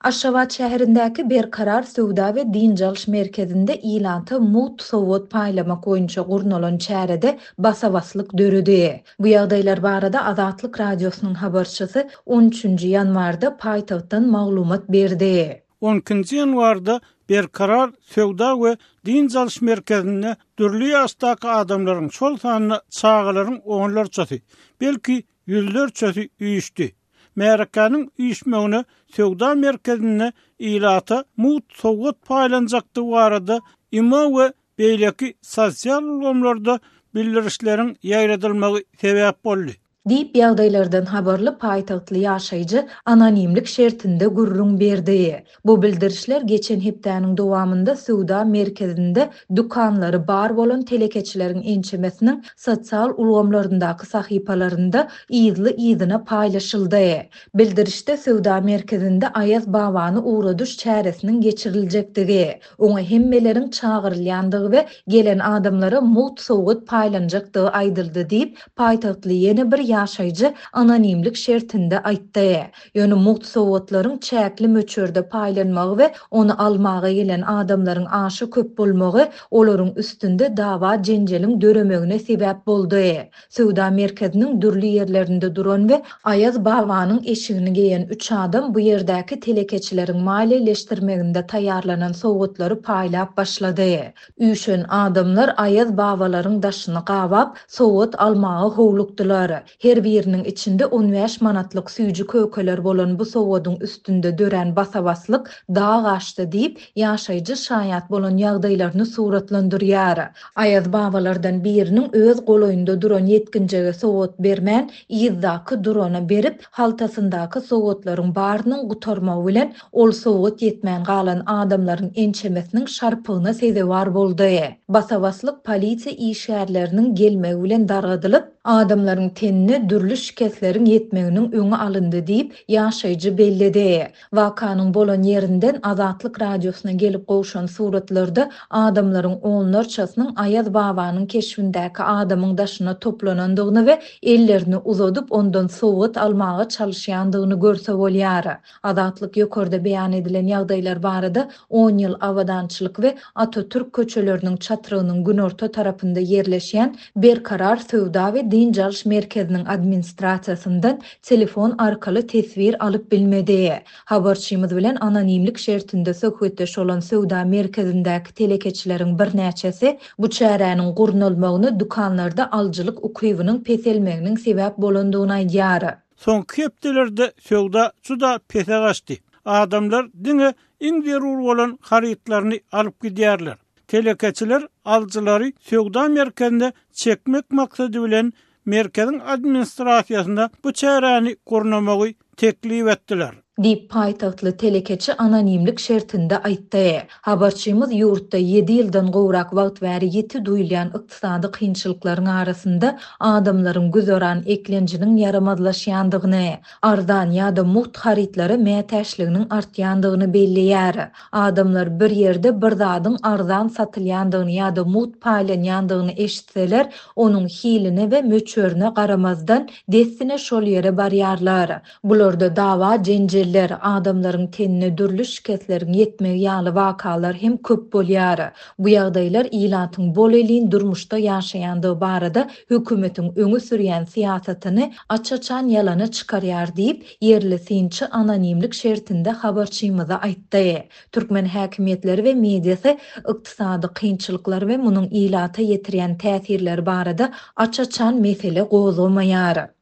Aşgabat şäherindäki Berkarar Sowda we Din Jalyş merkezinde ilanta mut sowot paýlamak boýunça gurnulan çärede basabaslyk döredi. Bu ýagdaýlar barada Azatlyk radiosynyň habarçysy 13-nji ýanwarda paýtagtdan maglumat berdi. 12-nji ýanwarda Berkarar Sowda we Din Jalyş merkezinde dürli ýaşdaky adamlaryň şol sanyny çağalaryň onlarçasy, belki ýüzlerçesi üýüşdi. Merkanyň üýüşmegine Sowda merkezine ilata mut sowgat paýlanjakdy barada ima we beýleki sosial ulamlarda bildirişleriň ýaýradylmagy sebäp boldy. Diýip ýagdaýlardan habarly paýtagtly ýaşaýjy anonimlik şertinde gurrun berdi. Bu bildirişler geçen hepdäniň dowamında Sowda merkezinde dukanlary bar bolan telekeçileriň ençemesiniň sosial ulamlaryndaky sahypalarynda ýyzly paýlaşyldy. Bildirişde Sowda merkezinde Aýaz babany uğradyş çäresiniň geçiriljekdigi, oňa hemmeleriň çağırylýandygy we gelen adamlara mut sowgat paýlanjakdygy aýdyldy diýip paýtagtly ýene bir ýaşaýjy anonimlik şertinde aýtdy. Ýöne mut sowgatlaryň çäkli möçörde paýlanmagy we onu almaga gelen adamlaryň aşy köp bolmagy olaryň üstünde dawa jenjeliň döremegine sebäp boldy. Sowda merkeziniň dürli ýerlerinde duran we Aýaz babanyň eşigini geýen 3 adam bu ýerdäki telekeçileriň maliýeleşdirmeginde taýýarlanan sowgatlary paýlap başlady. Üýşen adamlar Aýaz babalaryň daşyny gabap sowgat almagy howlukdylar. Her biriniň içinde 15 manatlyk süýji kökeler bolan bu sowgadyň üstünde dören basabaslyk dağa gaçdy diýip ýaşaýjy şaýat bolan ýagdaýlaryny suratlandyrýar. Aýaz babalardan biriniň öz golaýynda duran ýetkinjege sowgat bermän ýyzdaky durana berip haltasyndaky sowgatlaryň barynyň gutarmagy bilen ol sowgat ýetmän galan adamlaryň ençemesiniň şarpygyna sezewar boldy. Basabaslyk polisiýa işgärleriniň gelmegi bilen dargadylyp adamlaryň tenine dürli şiketleriň ýetmeginiň öňe alyndy diýip ýaşaýjy bellidi. Wakanyň bolan ýerinden Azatlyk radiosyna gelip gowşan suratlarda adamlaryň onlarçasynyň Aýaz babanyň keşfindäki adamyň daşyna toplanandygyny we ellerini uzadyp ondan sowgat almaga çalyşýandygyny görse bolýar. Azatlyk ýokarda beýan edilen ýagdaýlar barada 10 ýyl awadançylyk we Atatürk köçeleriniň çatyrynyň günorta tarapynda ýerleşýän Berkarar Sowda we Din Jalyş merkeziniň administrasiýasyndan telefon arkaly tesbir alyp bilmedi. Habarçymyz bilen anonimlik şertinde söhbetdeş olan Sowda merkezindäki telekeçileriň bir näçesi bu çäräniň gurnulmagyny dukanlarda aljylyk ukybynyň peselmeginiň sebäp bolandygyny aýdýar. Soňky hepdelerde Sowda juda pese gaçdy. Adamlar diňe iň zerur bolan harytlaryny alyp gidýärler. Telekeçiler aljylary Sowda merkezinde çekmek maksady bilen merkeziň administrasiýasynda bu çäräni gurnamagy teklip etdiler. Diýip paýtagtly telekeçi anonimlik şertinde aýtdy. Habarçymyz ýurtda 7 ýyldan gowrak wagt bäri ýeti duýulýan ykdysady kynçylyklaryň arasynda adamlaryň güzoran eklenjiniň yaramazlaşýandygyny, ardan ýa-da muht harytlary mätäşliginiň artýandygyny belliýär. Adamlar bir ýerde bir zadyň arzan satylýandygyny ýa-da muht paýlanýandygyny eşitseler, onuň hiline we möçörüne garamazdan destine şol ýere barýarlar. Bularda dawa jenjel adamlaryň tenine dürli şiketleriň ýetmegi ýaly wakalar hem köp bolýar. Bu ýagdaýlar ilatyň bol elin durmuşda ýaşaýandygy barada hökümetiň öňe sürýän siýasatyny açaçan ýalana çykarýar diýip ýerli synçy anonimlik şertinde habarçymyza aýtdy. Türkmen häkimetleri we mediasy ykdysady kynçylyklary we munyň ilata ýetirýän täsirleri barada açaçan mesele gozulmaýar.